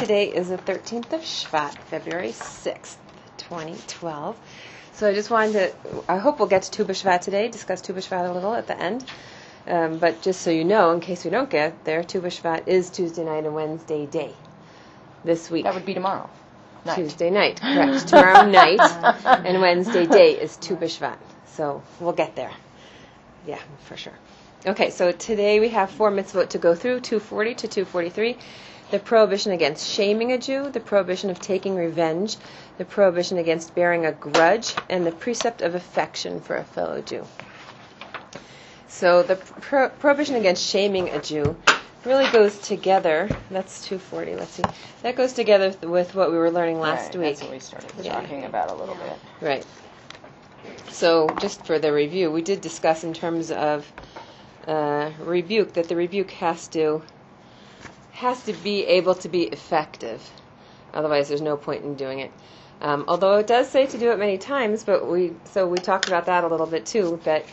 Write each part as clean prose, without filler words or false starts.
today is the 13th of Shvat, February 6th, 2012. So I just wanted to, I hope we'll get to Tu B'Shvat today, discuss Tu B'Shvat a little at the end. But just so you know, in case we don't get there, Tu B'Shvat is Tuesday night and Wednesday day this week. That would be tomorrow night. Tuesday night, correct. Tomorrow night and Wednesday day is Tu B'Shvat. So we'll get there. Yeah, for sure. Okay, so today we have 4 mitzvot to go through, 240 to 243. The prohibition against shaming a Jew, the prohibition of taking revenge, the prohibition against bearing a grudge, and the precept of affection for a fellow Jew. So the prohibition against shaming a Jew really goes together. That's 240, let's see. That goes together with what we were learning last week. That's what we started talking about a little bit. Right. So just for the review, we did discuss in terms of rebuke, that the rebuke has to be able to be effective. Otherwise, there's no point in doing it. Although it does say to do it many times, but we talked about that a little bit too. That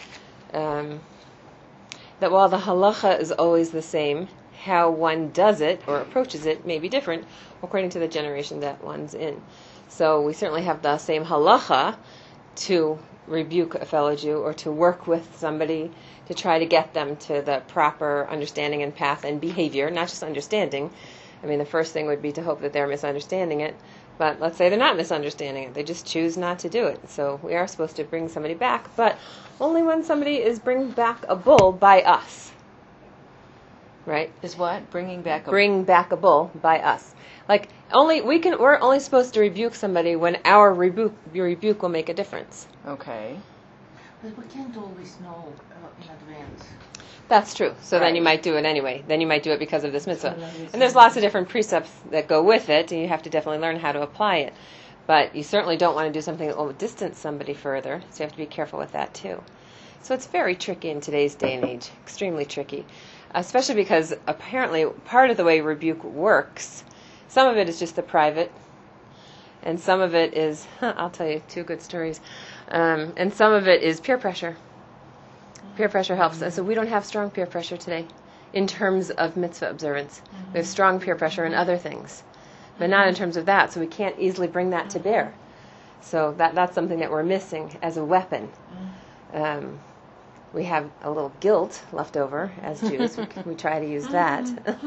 while the halacha is always the same, how one does it or approaches it may be different according to the generation that one's in. So we certainly have the same halacha to rebuke a fellow Jew or to work with somebody to try to get them to the proper understanding and path and behavior, not just understanding. I mean, the first thing would be to hope that they're misunderstanding it, but let's say they're not misunderstanding it. They just choose not to do it. So we are supposed to bring somebody back, but only when somebody is bringing back a bull by us. Right? Is what? Bring back a bull by us. Like, we're only supposed to rebuke somebody when our rebuke will make a difference. Okay. But we can't always know in advance. That's true. So Then you might do it anyway. Then you might do it because of this mitzvah. And there's lots of different precepts that go with it, and you have to definitely learn how to apply it. But you certainly don't want to do something that will distance somebody further, so you have to be careful with that too. So it's very tricky in today's day and age, extremely tricky, especially because apparently part of the way rebuke works, some of it is just the private, and some of it is, I'll tell you 2 good stories, and some of it is peer pressure. Peer pressure helps. And so we don't have strong peer pressure today in terms of mitzvah observance. We have strong peer pressure in other things, but not in terms of that, so we can't easily bring that to bear. So that's something that we're missing as a weapon. We have a little guilt left over as Jews. We try to use that.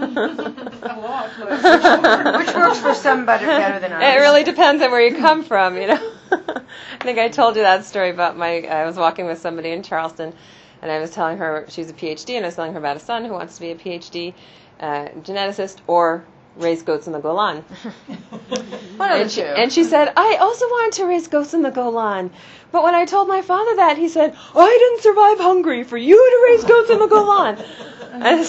Which works for some better than others. It really depends on where you come from, you know. I think I told you that story about I was walking with somebody in Charleston, and I was telling her she's a PhD, and I was telling her about a son who wants to be a PhD geneticist or raise goats in the Golan. And she said, I also wanted to raise goats in the Golan. But when I told my father that, he said, I didn't survive hungry for you to raise goats in the Golan. And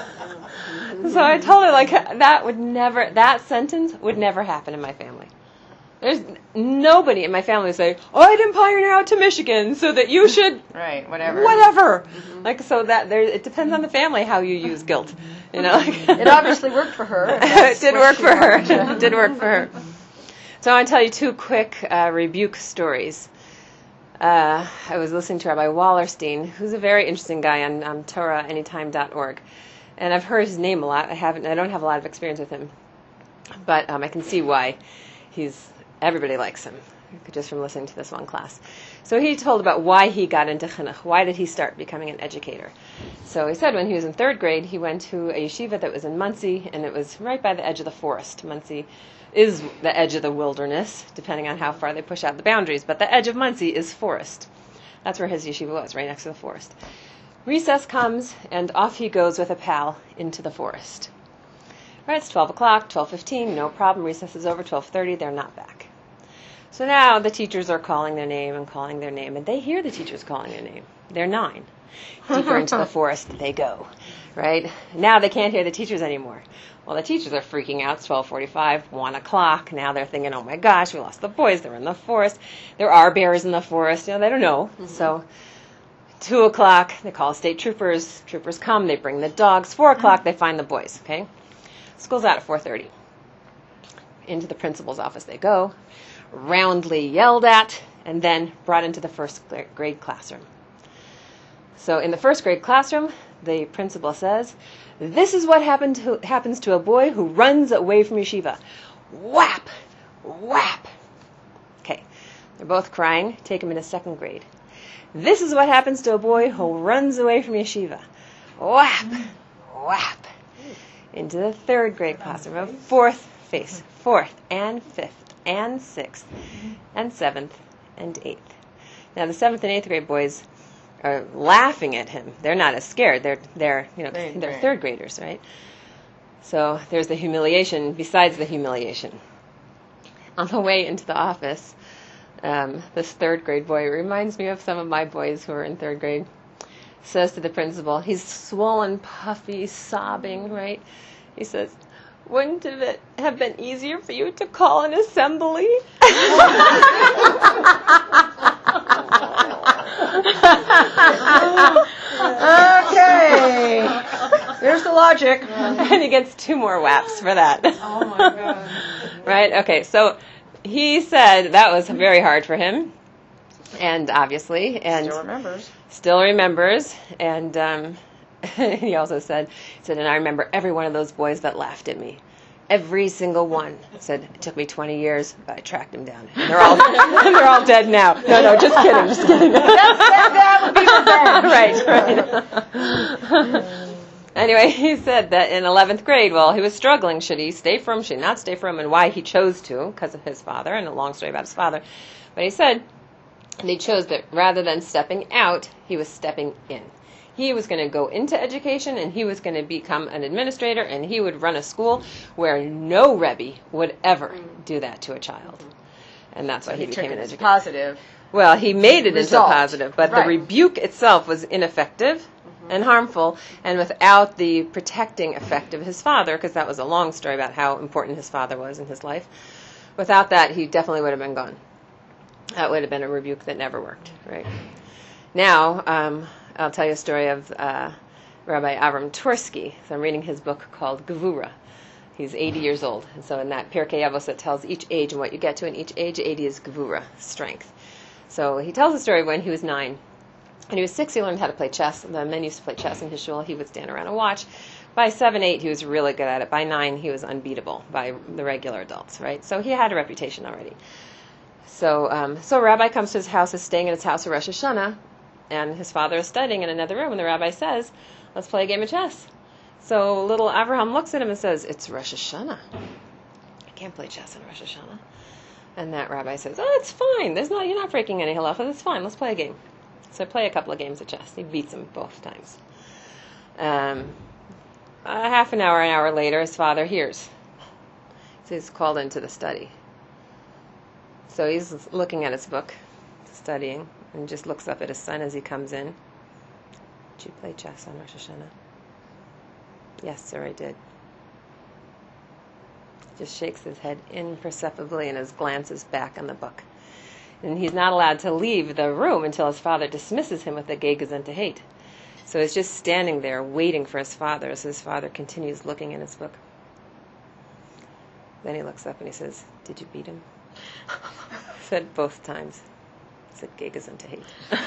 so I told her, like, that sentence would never happen in my family. There's nobody in my family would say, I didn't pioneer out to Michigan so that you should... Right, whatever. Mm-hmm. Like, so that it depends on the family how you use guilt. You know, it obviously worked for her. It did work for her. It did work for her. So I want to tell you 2 quick rebuke stories. I was listening to Rabbi Wallerstein, who's a very interesting guy on TorahAnytime.org, and I've heard his name a lot. I don't have a lot of experience with him, but I can see why everybody likes him, just from listening to this one class. So he told about why he got into chinuch. Why did he start becoming an educator? So he said when he was in 3rd grade, he went to a yeshiva that was in Muncie, and it was right by the edge of the forest. Muncie is the edge of the wilderness, depending on how far they push out the boundaries, but the edge of Muncie is forest. That's where his yeshiva was, right next to the forest. Recess comes, and off he goes with a pal into the forest. Right, it's 12 o'clock, 12:15, no problem. Recess is over, 12:30, they're not back. So now the teachers are calling their name, and they hear the teachers calling their name. They're 9. Deeper into the forest they go, right? Now they can't hear the teachers anymore. Well, the teachers are freaking out. It's 12:45, 1 o'clock. Now they're thinking, oh my gosh, we lost the boys. They're in the forest. There are bears in the forest. You know, they don't know. Mm-hmm. So 2 o'clock, they call state troopers. Troopers come. They bring the dogs. 4 o'clock, they find the boys, okay? School's out at 4:30. Into the principal's office they go, roundly yelled at, and then brought into the 1st grade classroom. So in the 1st grade classroom, the principal says, "This is what happens to a boy who runs away from yeshiva." Whap! Whap! Okay, they're both crying. Take him into 2nd grade. "This is what happens to a boy who runs away from yeshiva." Whap! Whap! Into the 3rd grade classroom. A 4th face. 4th and 5th and 6th and 7th and 8th. Now the 7th and 8th grade boys are laughing at him. They're not as scared. They're 3rd graders, right? So there's the humiliation besides the humiliation. On the way into the office, this 3rd grade boy reminds me of some of my boys who are in 3rd grade. Says to the principal, he's swollen, puffy, sobbing, right? He says, "Wouldn't it have been easier for you to call an assembly?" Okay. There's the logic. And he gets 2 more whaps for that. Oh my God. Right? Okay, so he said that was very hard for him. And obviously, and Still remembers. and he also said, and I remember every one of those boys that laughed at me. Every single one. Said, "It took me 20 years, but I tracked them down. And they're all dead now." No, just kidding. that would be revenge. Right. Anyway, he said that in 11th grade, he was struggling. Should he stay firm? Should he not stay firm? And why he chose to, because of his father, and a long story about his father. But he said they chose that rather than stepping out, he was stepping in. He was going to go into education, and he was going to become an administrator, and he would run a school where no Rebbe would ever do that to a child. And that's why he became an educator. Positive. Well, he made it into a positive, but Right. the rebuke itself was ineffective and harmful, and without the protecting effect of his father, because that was a long story about how important his father was in his life. Without that, he definitely would have been gone. That would have been a rebuke that never worked, right? Now, I'll tell you a story of Rabbi Avram Tursky. So I'm reading his book called Gevura. He's 80 years old. And so in that Pirkei Avos, it tells each age and what you get to in each age. 80 is Gevura, strength. So he tells the story when he was 9. When he was 6, he learned how to play chess. The men used to play chess in his shul. He would stand around and watch. By 7, 8, he was really good at it. By 9, he was unbeatable by the regular adults, right? So he had a reputation already. So a rabbi comes to his house, is staying in his house for Rosh Hashanah, and his father is studying in another room, and the rabbi says, "Let's play a game of chess." So little Avraham looks at him and says, "It's Rosh Hashanah. I can't play chess on Rosh Hashanah." And that rabbi says, "Oh, it's fine. You're not breaking any halacha. That's fine. Let's play a game." So I play a couple of games of chess. He beats him both times. A half an hour later, his father hears. So he's called into the study. So he's looking at his book, studying, and just looks up at his son as he comes in. "Did you play chess on Rosh Hashanah?" "Yes, sir, I did." Just shakes his head imperceptibly, and his glance is back on the book. And he's not allowed to leave the room until his father dismisses him with the Gei Gezen Hate. So he's just standing there waiting for his father as his father continues looking in his book. Then he looks up and he says, "Did you beat him?" Said both times. Said Gei Gezen Hate.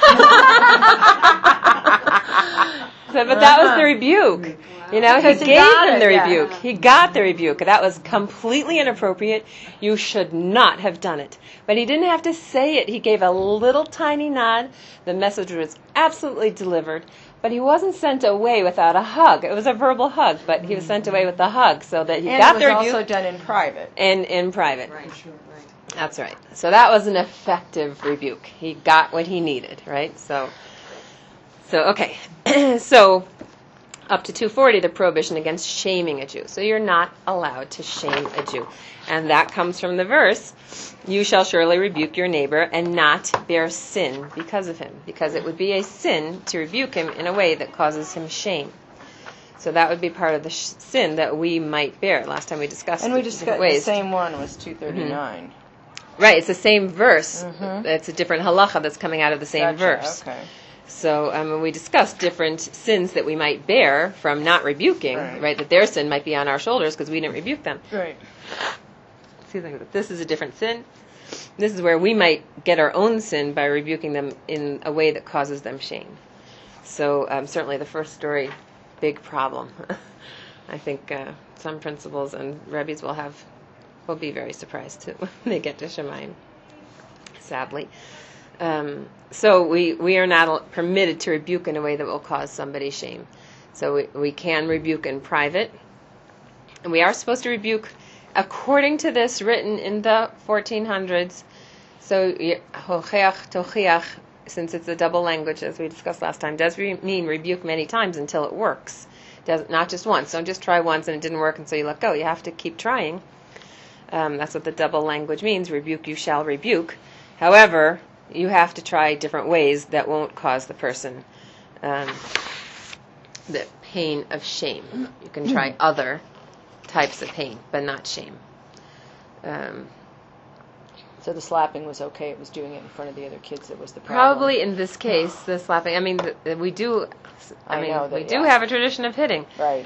But that was the rebuke. You know, he gave him the rebuke. He got the rebuke. That was completely inappropriate. You should not have done it. But he didn't have to say it. He gave a little tiny nod. The message was absolutely delivered. But he wasn't sent away without a hug. It was a verbal hug, but he was sent away with a hug so that he got the rebuke. And it was also done in private. And in private. Right, sure, right. That's right. So that was an effective rebuke. He got what he needed, right? So okay. So up to 240, the prohibition against shaming a Jew. So you're not allowed to shame a Jew. And that comes from the verse, "You shall surely rebuke your neighbor and not bear sin because of him." Because it would be a sin to rebuke him in a way that causes him shame. So that would be part of the sin that we might bear. Last time we discussed And we discussed the same one was 239. Right, it's the same verse. It's a different halacha that's coming out of the same verse. Okay. So we discussed different sins that we might bear from not rebuking, right? That their sin might be on our shoulders because we didn't rebuke them. Right. See, this is a different sin. This is where we might get our own sin by rebuking them in a way that causes them shame. So certainly the first story big problem. I think some principals and Rebbes will be very surprised too when they get to Shemayim, sadly. So we are not permitted to rebuke in a way that will cause somebody shame. So we can rebuke in private, and we are supposed to rebuke according to this written in the 1400s. So hocheach tochiach, since it's a double language as we discussed last time, does mean rebuke many times until it works. Not just once. Don't just try once and it didn't work and so you let go. You have to keep trying. That's what the double language means. Rebuke, you shall rebuke. However, you have to try different ways that won't cause the person the pain of shame. You can try other types of pain, but not shame. So the slapping was okay. It was doing it in front of the other kids that was the problem. Probably in this case, the slapping. I mean, we do. We do have a tradition of hitting. Right.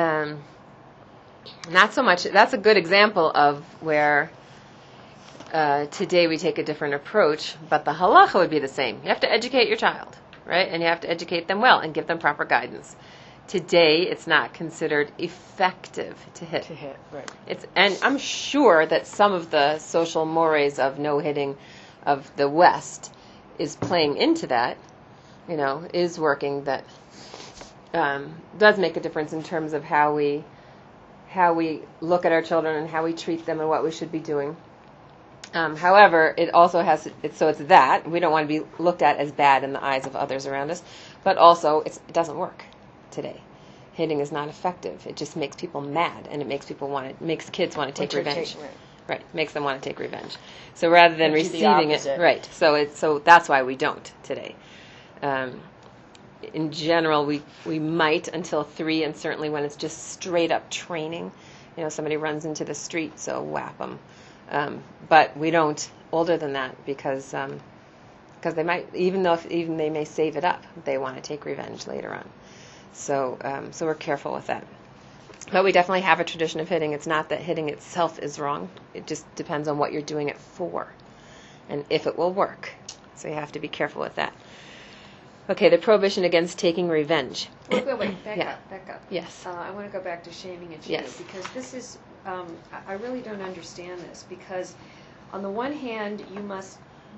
Not so much. That's a good example of where today we take a different approach, but the halacha would be the same. You have to educate your child, right? And you have to educate them well and give them proper guidance. Today, it's not considered effective to hit. Right. And I'm sure that some of the social mores of no hitting of the West is playing into that, is working, that does make a difference in terms of how we look at our children and how we treat them and what we should be doing. However, it also it's that. We don't want to be looked at as bad in the eyes of others around us, but also it doesn't work today. Hitting is not effective. It just makes people mad, and it makes kids want to take revenge. Right, makes them want to take revenge. So rather than receiving it, right. So that's why we don't today. In general, we might until 3, and certainly when it's just straight up training. Somebody runs into the street, so whap them. But we don't older than that because they might, even they may save it up, they want to take revenge later on. So we're careful with that. But we definitely have a tradition of hitting. It's not that hitting itself is wrong. It just depends on what you're doing it for and if it will work. So you have to be careful with that. Okay, the prohibition against taking revenge. Wait, back up. Yes. I want to go back to shaming and shame because this is, I really don't understand this because on the one hand, you must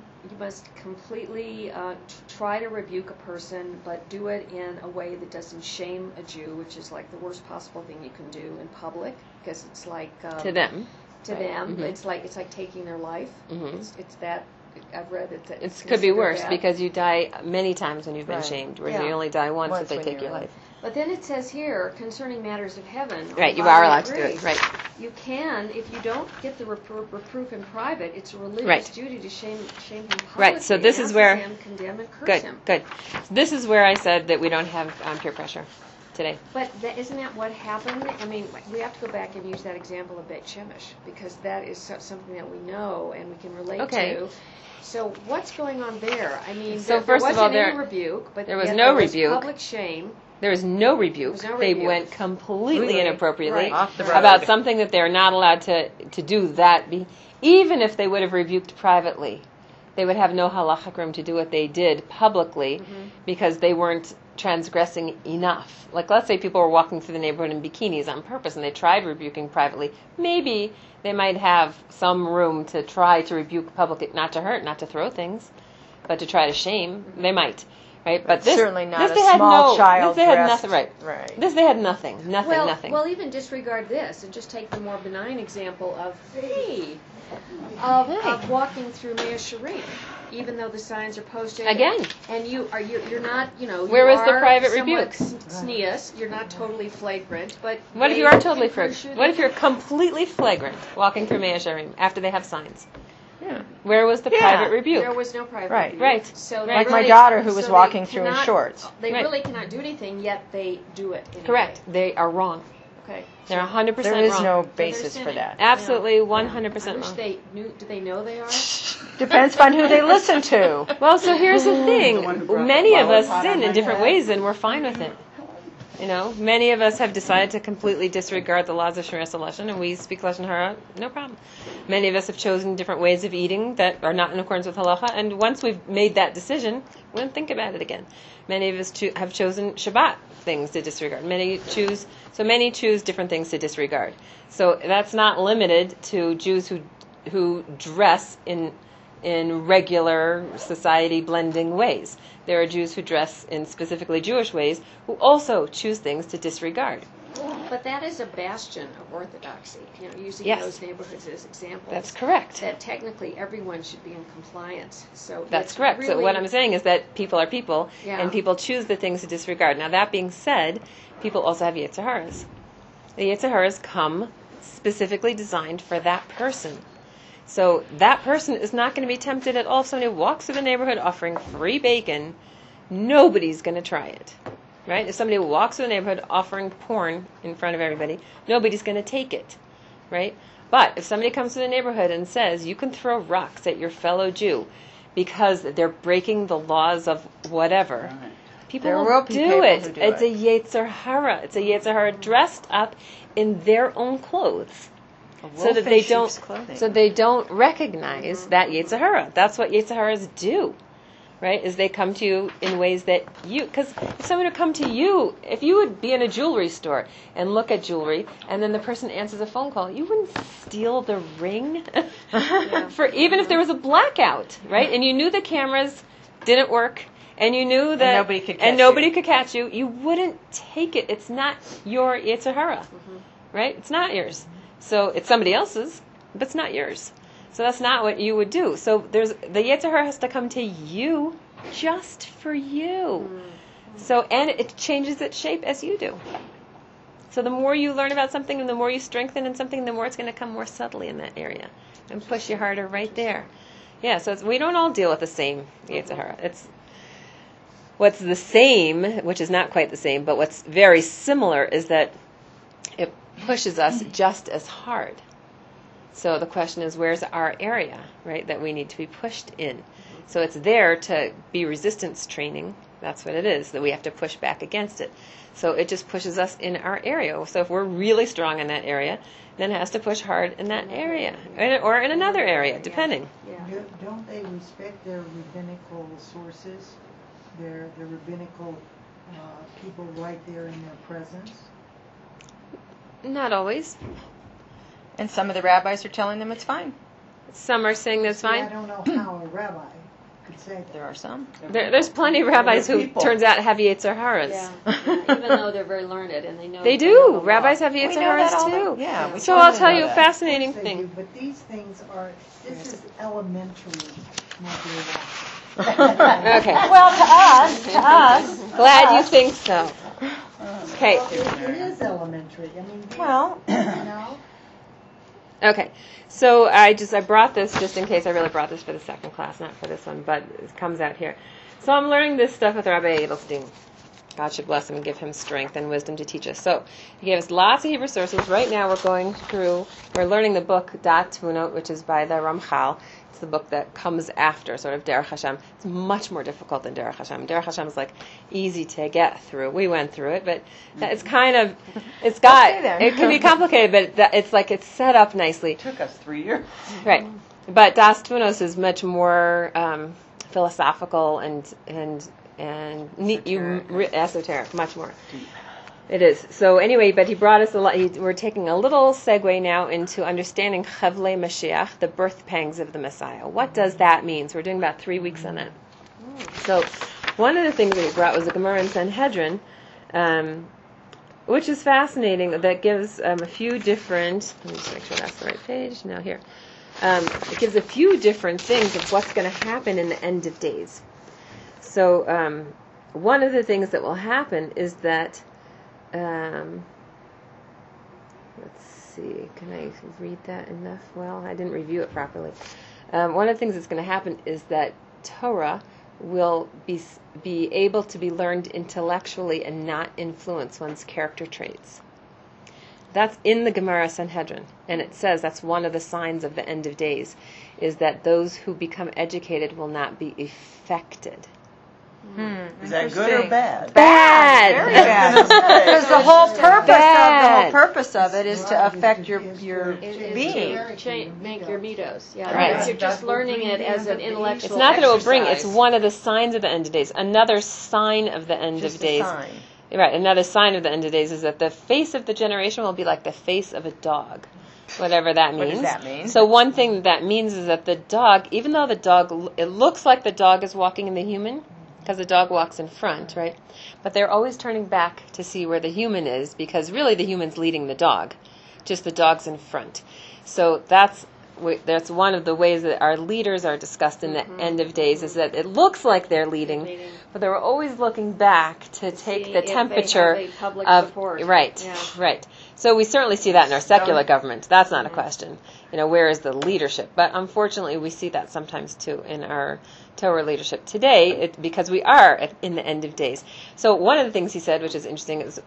completely try to rebuke a person, but do it in a way that doesn't shame a Jew, which is like the worst possible thing you can do in public, because it's like to them. Mm-hmm. It's like taking their life. Mm-hmm. It's that. I've read it. It could be worse because you die many times when you've been shamed, whereas you only die once if they take your life. But then it says here, concerning matters of heaven. Right, you are allowed to do it. Right. You can, if you don't get the reproof in private, it's a religious duty to shame him publicly. Right, so this is where... him, condemn and curse him. Good. This is where I said that we don't have peer pressure today. But isn't that what happened? I mean, we have to go back and use that example of Beit Shemesh, because that is something that we know and we can relate to. So what's going on there? I mean, so first of all, there wasn't any rebuke, but there was no rebuke. Public shame. There was no rebuke. They went completely inappropriately about something that they're not allowed to do. Even if they would have rebuked privately, they would have no halachic room to do what they did publicly because they weren't transgressing enough. Like, let's say people were walking through the neighborhood in bikinis on purpose and they tried rebuking privately. Maybe they might have some room to try to rebuke publicly, not to hurt, not to throw things, but to try to shame. They might. Right, but this certainly not this a they had small child. This they had nothing. Right. This they had nothing. Nothing. Well, even disregard this and just take the more benign example of of walking through Mea Shearim, even though the signs are posted again. And you're not where was the private rebuke? Sneas, you're not totally flagrant, but what if you are totally flagrant? What if you're completely flagrant walking through Mea Shearim after they have signs? Yeah. Where was the private rebuke? There was no private rebuke. Right. So like my daughter who was walking through in shorts. They really cannot do anything, yet they do it. Correct. They are wrong. Okay. They're 100% wrong. There is no basis for that. Absolutely 100% wrong. I wish they knew. Do they know they are? Depends on who they listen to. Well, so here's the thing. Many of us sin in different ways, and we're fine with it. Many of us have decided to completely disregard the laws of Shmiras Lashon, and we speak Lashon Hara, no problem. Many of us have chosen different ways of eating that are not in accordance with halacha, and once we've made that decision, we don't think about it again. Many of us have chosen Shabbat things to disregard. Many choose different things to disregard. So that's not limited to Jews who dress in regular society blending ways. There are Jews who dress in specifically Jewish ways who also choose things to disregard. But that is a bastion of orthodoxy, using those neighborhoods as examples. That's correct. That technically everyone should be in compliance. So that's correct. Really, so what I'm saying is that people are people, and people choose the things to disregard. Now that being said, people also have Yetzer Haras. The Yetzer Haras come specifically designed for that person. So that person is not going to be tempted at all. If somebody walks through the neighborhood offering free bacon, nobody's going to try it, right? If somebody walks through the neighborhood offering porn in front of everybody, nobody's going to take it, right? But if somebody comes to the neighborhood and says, you can throw rocks at your fellow Jew because they're breaking the laws of whatever, people will do it. It's a Yetzer Hara. It's a Yetzer Hara dressed up in their own clothes. So that they don't recognize that Yetzer Hara. That's what Yetzer Haras do, right? Is they come to you in ways that because if someone would come to you, if you would be in a jewelry store and look at jewelry, and then the person answers a phone call, you wouldn't steal the ring, for even if there was a blackout, right? And you knew the cameras didn't work, and you knew that nobody could catch you. You wouldn't take it. It's not your Yetzer Hara, right? It's not yours. So it's somebody else's, but it's not yours. So that's not what you would do. So the Yetzer Hara has to come to you just for you. So, and it changes its shape as you do. So the more you learn about something and the more you strengthen in something, the more it's going to come more subtly in that area and push you harder right there. Yeah, so we don't all deal with the same Yetzer Hara. It's what's the same, which is not quite the same, but what's very similar is that it pushes us just as hard. So the question is, where's our area, right, that we need to be pushed in? So it's there to be resistance training. That's what it is, that we have to push back against it. So it just pushes us in our area. So if we're really strong in that area, then it has to push hard in that area, or in another area, depending. Don't they respect their rabbinical sources, their rabbinical people right there in their presence? Not always. And some of the rabbis are telling them it's fine. Some are saying that's fine. I don't know how a rabbi could say that. There are some. There's plenty of rabbis who turns out have Yetzer Haras. Even though they're very learned and they know. They do. Rabbis have Yetzer Haras too. Yeah. So I'll tell you a fascinating thing. But these things this is elementary. Okay. Well, to us. Glad you think so. Okay. It is elementary. I mean, well, Okay. So I brought this just in case. I really brought this for the second class, not for this one, but it comes out here. So I'm learning this stuff with Rabbi Edelstein. God should bless him and give him strength and wisdom to teach us. So he gave us lots of Hebrew sources. Right now we're learning the book Dat Tvunot, which is by the Ramchal. It's the book that comes after sort of Derech Hashem. It's much more difficult than Derech Hashem. Derech Hashem is like easy to get through. We went through it, but it's kind of, it can be complicated, but it's set up nicely. It took us 3 years. Right. But Das Tvunot is much more philosophical and esoteric, much more. It is. So anyway, but he brought us we're taking a little segue now into understanding Chavlei Mashiach, the birth pangs of the Messiah. What does that mean? So we're doing about 3 weeks on that. So one of the things that he brought was a Gemara in Sanhedrin, which is fascinating, that gives a few different, let me just make sure that's the right page, now here. It gives a few different things of what's going to happen in the end of days. So one of the things that will happen is that, let's see, can I read that enough? Well, I didn't review it properly. One of the things that's going to happen is that Torah will be able to be learned intellectually and not influence one's character traits. That's in the Gemara Sanhedrin, and it says that's one of the signs of the end of days, is that those who become educated will not be affected. Is that good or bad? Bad. Very bad. Because the whole purpose of it is to affect your being. Make your mitos. Yeah, Right. You're just learning it as an intellectual It's not that it will bring. It's exercise. one of the signs of the end of days. Another sign of the end Just of a days. sign. Right. Another sign of the end of days is that the face of the generation will be like the face of a dog. Whatever that means. What does that mean? So one thing that means is that the dog, even though it looks like the dog is walking in the human, because the dog walks in front, right? But they're always turning back to see where the human is, because really the human's leading the dog, just the dog's in front. So that's one of the ways that our leaders are discussed in the end of days, is that it looks like they're leading, but they're always looking back to take the temperature of support. Right, Yeah. right. So we certainly see that in our secular government. That's not a question. Where is the leadership? But unfortunately, we see that sometimes too in our Torah leadership today, because we are in the end of days. So one of the things he said, which is interesting, is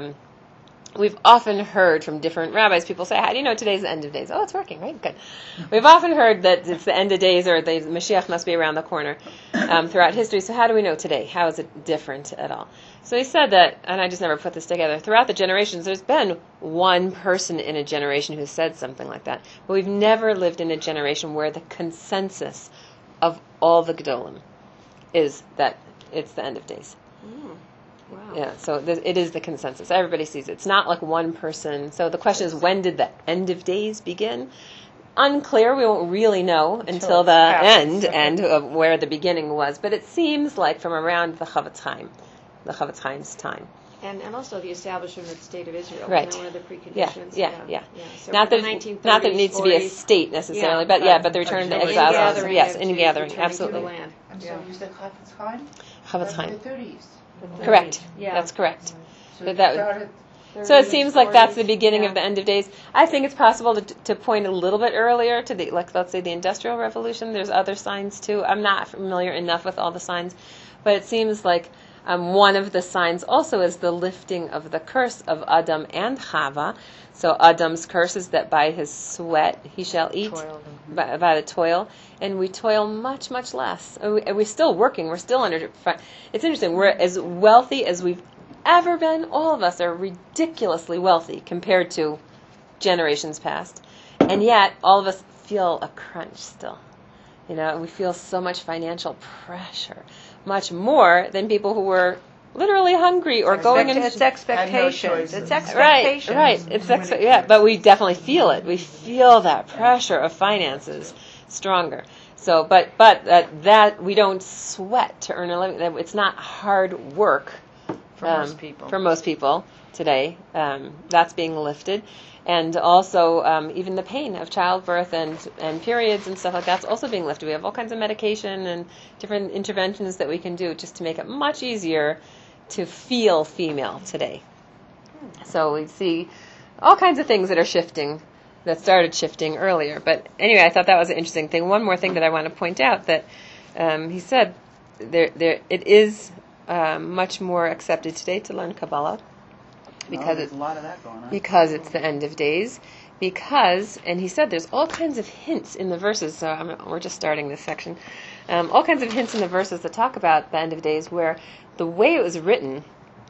we've often heard from different rabbis, people say, how do you know today's the end of days? Oh, it's working, right? Good. We've often heard that it's the end of days, or the Mashiach must be around the corner throughout history. So how do we know today? How is it different at all? So he said that, and I just never put this together, throughout the generations, there's been one person in a generation who said something like that. But we've never lived in a generation where the consensus of all the Gedolim is that it's the end of days. Wow. Yeah, so it is the consensus. Everybody sees it. It's not like one person. So the question is, when did the end of days begin? Unclear. We won't really know until the end and of where the beginning was. But it seems like from around the Chavetz Chaim's time. And also the establishment of the State of Israel. Right. One of the preconditions. Yeah. So Not the that 1930s, not that it needs to be a 40s, state necessarily, but the return to ingathering exiles. Yes, of ingathering, Jews returning to the absolutely. land. And so you said Chavetz Chaim? Chavetz That's Chaim. the 30s. Correct. Yeah. That's correct. So But it that- started, So it seems like that's the beginning Yeah. of the end of days. I think it's possible to point a little bit earlier to let's say the Industrial Revolution. There's other signs too. I'm not familiar enough with all the signs, but it seems like one of the signs also is the lifting of the curse of Adam and Chava. So Adam's curse is that by his sweat he shall eat, by the toil, and we toil much, much less. And we're still working. We're still under. It's interesting. We're as wealthy as we've ever been. All of us are ridiculously wealthy compared to generations past, and yet all of us feel a crunch still. We feel so much financial pressure, much more than people who were literally hungry or going in. It's expectations. It's Right. expectations. It's but we definitely feel it. We feel that pressure of finances stronger. So, but that we don't sweat to earn a living. It's not hard work For most people. For most people today, that's being lifted, and also even the pain of childbirth and periods and stuff like that's also being lifted. We have all kinds of medication and different interventions that we can do just to make it much easier to feel female today. So we see all kinds of things that are shifting, that started shifting earlier. But anyway, I thought that was an interesting thing. One more thing that I want to point out, that he said it is much more accepted today to learn Kabbalah because there's a lot of that going on. Because it's the end of days. And he said there's all kinds of hints in the verses. So we're just starting this section. All kinds of hints in the verses that talk about the end of days, where the way it was written,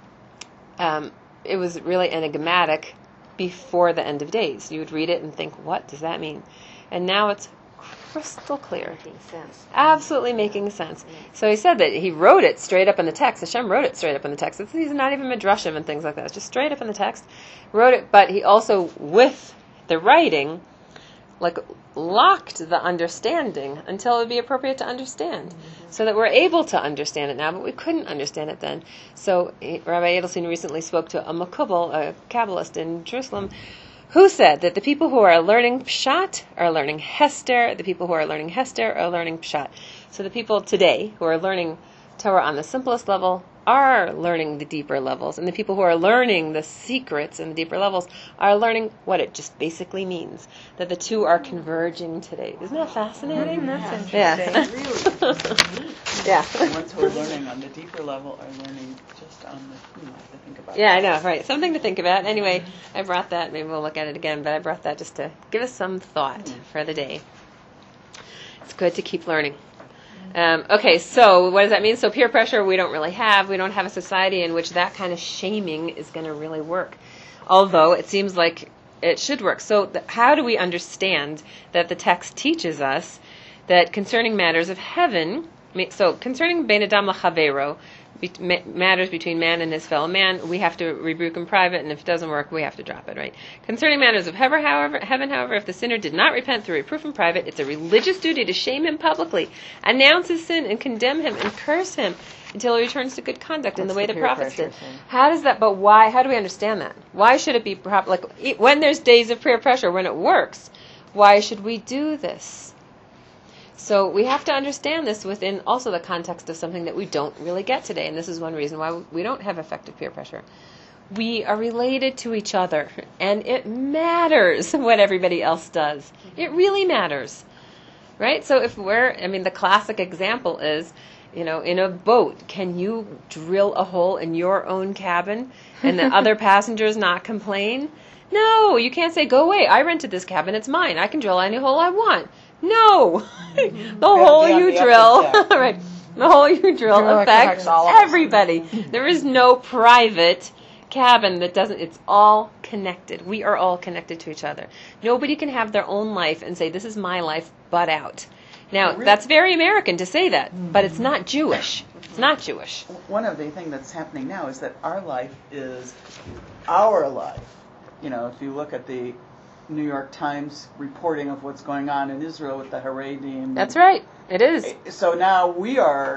it was really enigmatic before the end of days. You would read it and think, what does that mean? And now it's crystal clear. Making sense. Absolutely making sense. So he said that he wrote it straight up in the text. Hashem wrote it straight up in the text. He's not even midrashim and things like that. It's just straight up in the text. Wrote it, but he also, with the writing, locked the understanding until it would be appropriate to understand. So that we're able to understand it now, but we couldn't understand it then. So Rabbi Edelstein recently spoke to a Makubal, a Kabbalist in Jerusalem, who said that the people who are learning Pshat are learning Hester, the people who are learning Hester are learning Pshat. So the people today who are learning Torah on the simplest level are learning the deeper levels, and the people who are learning the secrets and the deeper levels are learning what it just basically means, that the two are converging today. Isn't that fascinating? That's interesting. Yeah. The ones who are learning on the deeper level are learning just on the, to think about. Yeah, I know, right. Something to think about. Anyway, I brought that. Maybe we'll look at it again, but I brought that just to give us some thought for the day. It's good to keep learning. Okay, so what does that mean? So peer pressure we don't really have. We don't have a society in which that kind of shaming is going to really work. Although it seems like it should work. So how do we understand that the text teaches us that concerning matters of heaven, so concerning bein adam lachavero, matters between man and his fellow man, we have to rebuke in private, and if it doesn't work, we have to drop it, right? Concerning matters of heaven, however, if the sinner did not repent through reproof in private, it's a religious duty to shame him publicly, announce his sin, and condemn him, and curse him until he returns to good conduct in the way the prophets did. How does that, but why, how do we understand that? Why should it be, like, when there's days of peer pressure, when it works, why should we do this? So we have to understand this within also the context of something that we don't really get today, and this is one reason why we don't have effective peer pressure. We are related to each other, and it matters what everybody else does. It really matters, right? So if the classic example is, in a boat, can you drill a hole in your own cabin and the other passengers not complain? No, you can't say, go away, I rented this cabin, it's mine, I can drill any hole I want. No, the hole you drill, right? The hole you drill affects everybody. There is no private cabin that doesn't. It's all connected. We are all connected to each other. Nobody can have their own life and say, "This is my life," butt out. Now that's very American to say that, but it's not Jewish. It's not Jewish. One of the things that's happening now is that our life is our life. If you look at the New York Times reporting of what's going on in Israel with the Haredim. That's right. It is. So now we are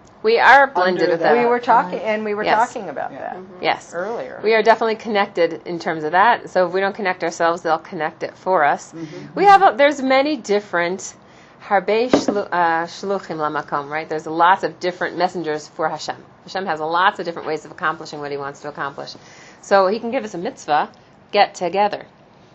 blended with that. We were talking about that. Mm-hmm. Yes. Earlier. We are definitely connected in terms of that. So if we don't connect ourselves, they'll connect it for us. Mm-hmm. There's many different harbei shluchim lamakom, right? There's lots of different messengers for Hashem. Hashem has lots of different ways of accomplishing what he wants to accomplish. So he can give us a mitzvah, get together.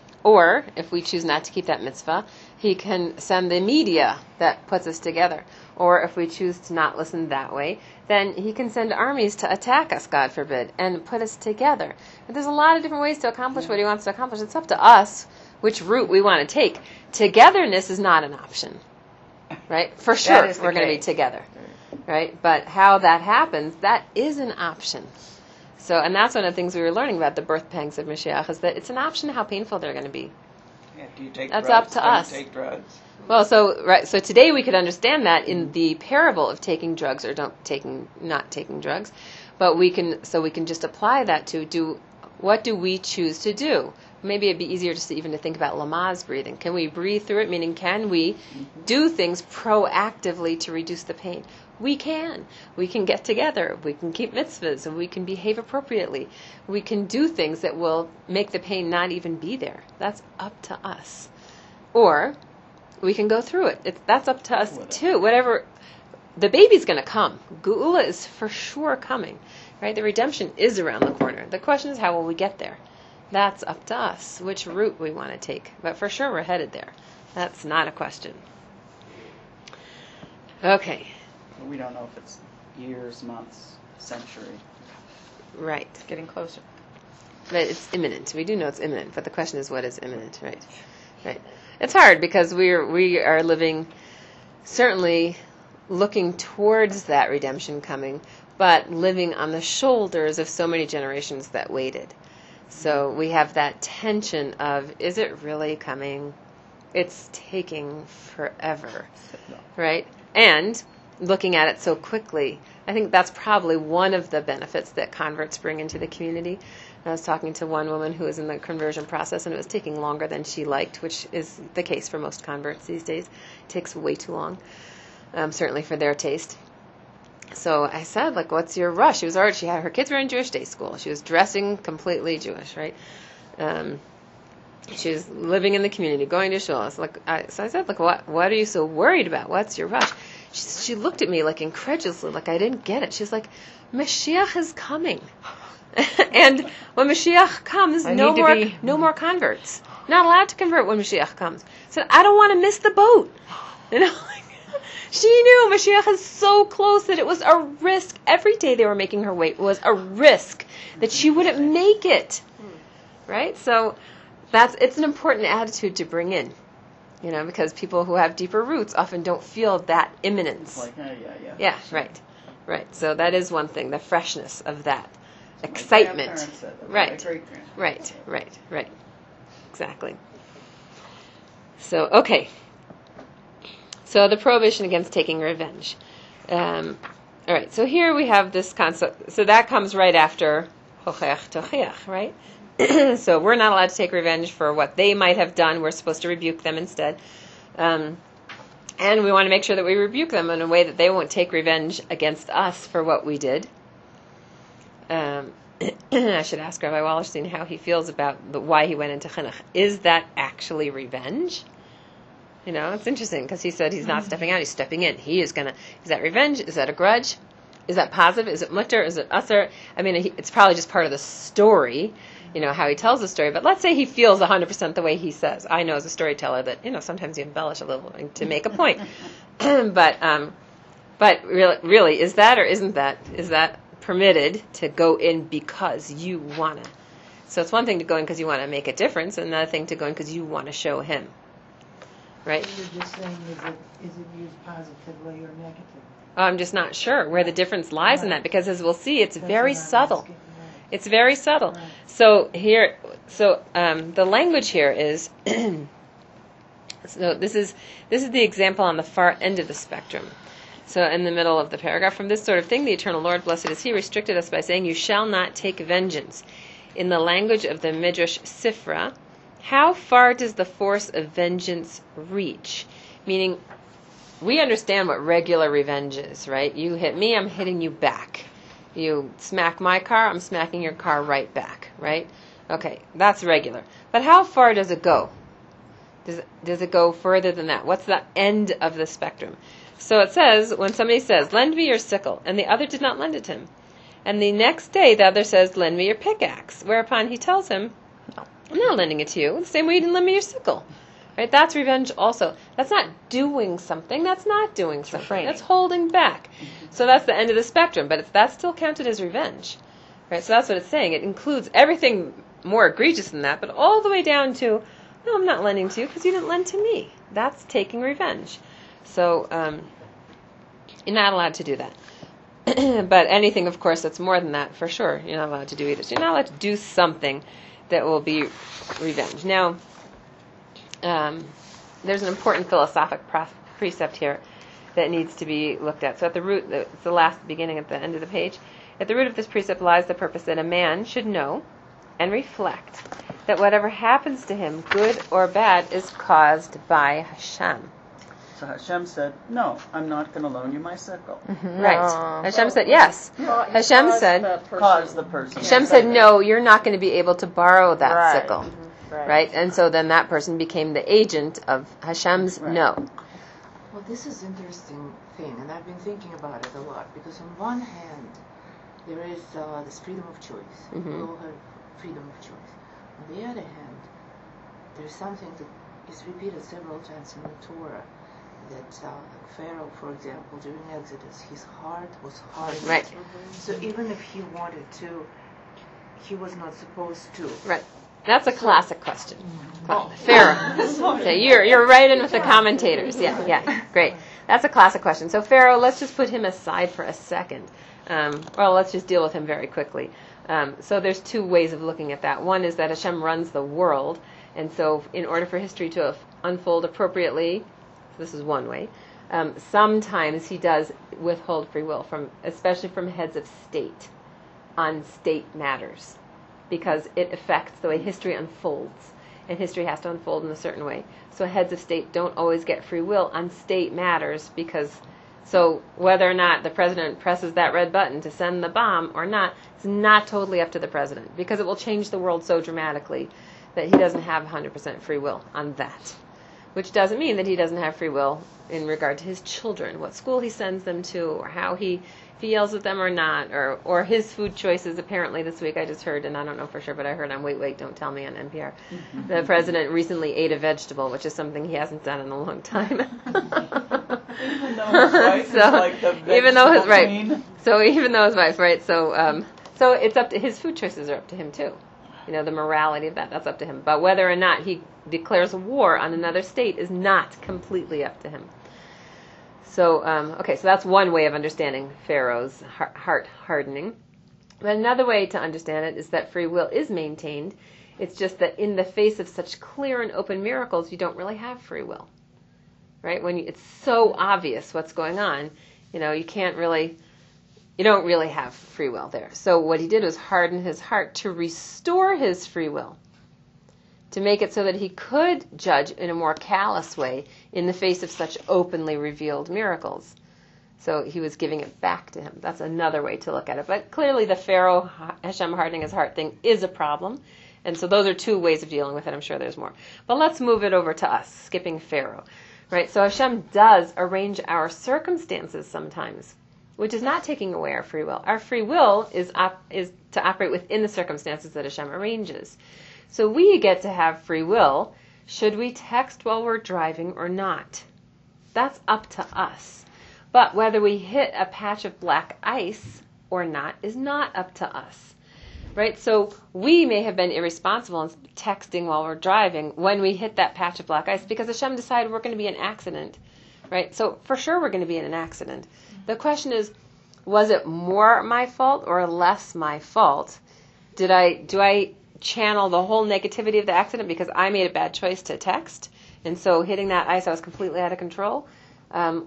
Or, if we choose not to keep that mitzvah, he can send the media that puts us together. Or if we choose to not listen that way, then he can send armies to attack us, God forbid, and put us together. But there's a lot of different ways to accomplish what he wants to accomplish. It's up to us which route we want to take. Togetherness is not an option, right? For sure, we're going to be together, right? But how that happens, that is an option. So, and that's one of the things we were learning about the birth pangs of Mashiach, is that it's an option how painful they're going to be. Yeah, do you take that's drugs? Up to us. Take drugs? Well, so today we could understand that in the parable of taking drugs or not taking drugs, but we can just apply that to what do we choose to do? Maybe it'd be easier just even to think about Lamaze breathing. Can we breathe through it? Meaning, can we do things proactively to reduce the pain? We can. We can get together. We can keep mitzvahs, and we can behave appropriately. We can do things that will make the pain not even be there. That's up to us. Or we can go through it. That's up to us too. Whatever. The baby's going to come. Geula is for sure coming. Right? The redemption is around the corner. The question is, how will we get there? That's up to us, which route we want to take. But for sure we're headed there. That's not a question. Okay. We don't know if it's years, months, century. Right. It's getting closer. But it's imminent. We do know it's imminent, but the question is, what is imminent, right? Right. It's hard because we are living, certainly looking towards that redemption coming, but living on the shoulders of so many generations that waited. So we have that tension of, is it really coming? It's taking forever, right? And looking at it so quickly, I think that's probably one of the benefits that converts bring into the community. I was talking to one woman who was in the conversion process, and it was taking longer than she liked, which is the case for most converts these days. It takes way too long, certainly for their taste. So I said, what's your rush? Her kids were in Jewish day school. She was dressing completely Jewish, right? She was living in the community, going to shul. So I said, what are you so worried about? What's your rush? She looked at me incredulously, I didn't get it. She's like, Mashiach is coming. And when Mashiach comes, no more converts. Not allowed to convert when Mashiach comes. I said, I don't want to miss the boat. She knew Mashiach is so close that it was a risk. Every day they were making her wait was a risk that she wouldn't make it. Right? So it's an important attitude to bring in. because people who have deeper roots often don't feel that imminence. It's like, yeah. Yeah, right. So that is one thing, the freshness of that excitement. Right. Exactly. So, okay. So the prohibition against taking revenge. All right, so here we have this concept. So that comes right after hochech tochiach, right? So we're not allowed to take revenge for what they might have done. We're supposed to rebuke them instead. And we want to make sure that we rebuke them in a way that they won't take revenge against us for what we did. I should ask Rabbi Wallerstein how he feels about why he went into chinuch. Is that actually revenge? It's interesting because he said he's not stepping out, he's stepping in. Is that revenge? Is that a grudge? Is that positive? Is it mutter? Is it usher? I mean, it's probably just part of the story, how he tells the story. But let's say he feels 100% the way he says. I know as a storyteller that, sometimes you embellish a little to make a point. But really, is that or isn't that? Is that permitted to go in because you want to? So it's one thing to go in because you want to make a difference, and another thing to go in because you want to show him. Right? You're just saying, is it used positively or negatively? I'm just not sure where the difference lies in that, because as we'll see, it's very subtle. It's very subtle. Right. So here, the language here is. So this is the example on the far end of the spectrum. So in the middle of the paragraph, from this sort of thing, the eternal Lord, blessed is He, restricted us by saying, "You shall not take vengeance." In the language of the Midrash Sifra, how far does the force of vengeance reach? Meaning, we understand what regular revenge is, right? You hit me, I'm hitting you back. You smack my car, I'm smacking your car right back, right? Okay, that's regular. But how far does it go? Does it go further than that? What's the end of the spectrum? So it says, when somebody says, "Lend me your sickle," and the other did not lend it to him. And the next day, the other says, "Lend me your pickaxe," whereupon he tells him, "I'm not lending it to you. The same way you didn't lend me your sickle." Right? That's revenge also. That's not doing something. That's not doing something. That's holding back. So that's the end of the spectrum, but that's still counted as revenge. Right? So that's what it's saying. It includes everything more egregious than that, but all the way down to, "No, I'm not lending to you because you didn't lend to me." That's taking revenge. So you're not allowed to do that. But anything, of course, that's more than that, for sure, you're not allowed to do either. So you're not allowed to do something that will be revenge. Now, there's an important philosophic precept here that needs to be looked at. So at the root, it's the last beginning at the end of the page, at the root of this precept lies the purpose that a man should know and reflect that whatever happens to him, good or bad, is caused by Hashem. So Hashem said, "No, I'm not going to loan you my sickle." Mm-hmm. Right. Hashem said, yes. Hashem said, "Cause the person." Hashem said, "No, you're not going to be able to borrow that sickle." Mm-hmm. Right? And so then that person became the agent of Hashem's no. Well, this is an interesting thing, and I've been thinking about it a lot, because on one hand, there is this freedom of choice. Mm-hmm. We all have freedom of choice. On the other hand, there's something that is repeated several times in the Torah, that Pharaoh, for example, during Exodus, his heart was hardened. Right. Mm-hmm. So even if he wanted to, he was not supposed to. Right. That's a classic question. Pharaoh. So you're right in with the commentators. Yeah, great. That's a classic question. So Pharaoh, let's just put him aside for a second. Well, let's just deal with him very quickly. So there's two ways of looking at that. One is that Hashem runs the world, and so in order for history to unfold appropriately, this is one way, sometimes he does withhold free will, especially from heads of state on state matters, because it affects the way history unfolds, and history has to unfold in a certain way. So heads of state don't always get free will on state matters, so whether or not the president presses that red button to send the bomb or not, it's not totally up to the president, because it will change the world so dramatically that he doesn't have 100% free will on that. Which doesn't mean that he doesn't have free will in regard to his children, what school he sends them to, or how if he yells at them or not, or his food choices. Apparently this week I just heard, and I don't know for sure, but I heard on Wait, Don't Tell Me on NPR, the president recently ate a vegetable, which is something he hasn't done in a long time. Even though his wife is like the vegetable queen. So even though his wife, right? So it's up to his food choices are up to him too. The morality of that's up to him. But whether or not he declares war on another state is not completely up to him. So, so that's one way of understanding Pharaoh's heart hardening. But another way to understand it is that free will is maintained. It's just that in the face of such clear and open miracles, you don't really have free will. Right? When it's so obvious what's going on, you don't really have free will there. So what he did was harden his heart to restore his free will, to make it so that he could judge in a more callous way in the face of such openly revealed miracles. So he was giving it back to him. That's another way to look at it. But clearly the Pharaoh, Hashem hardening his heart thing is a problem. And so those are two ways of dealing with it. I'm sure there's more. But let's move it over to us, skipping Pharaoh. Right? So Hashem does arrange our circumstances sometimes, which is not taking away our free will. Our free will is to operate within the circumstances that Hashem arranges. So we get to have free will. Should we text while we're driving or not? That's up to us. But whether we hit a patch of black ice or not is not up to us. Right? So we may have been irresponsible in texting while we're driving when we hit that patch of black ice because Hashem decided we're going to be in an accident. Right? So for sure we're going to be in an accident. The question is, was it more my fault or less my fault? Do I channel the whole negativity of the accident because I made a bad choice to text? And so hitting that ice, I was completely out of control?